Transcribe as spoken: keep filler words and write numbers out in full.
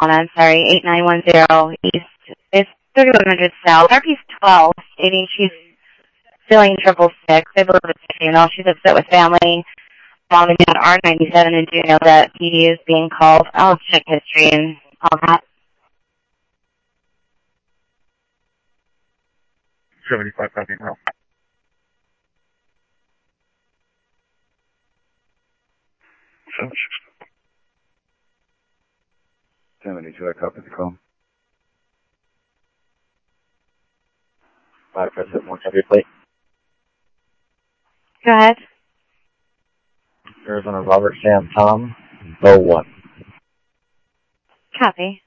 calling. I'm sorry. eight nine one zero East. It's thirty-one hundred South. R P's twelve, stating she's feeling triple sick. I believe it's a funeral. She's upset with family. Mom and dad are ninety-seven and do know that P D is being called. I'll check history and all that. seventy-five copy now. seventy-two, I copy the call. Five percent more heavy plate. Go ahead. Arizona Robert Sam Tom, oh one. Copy.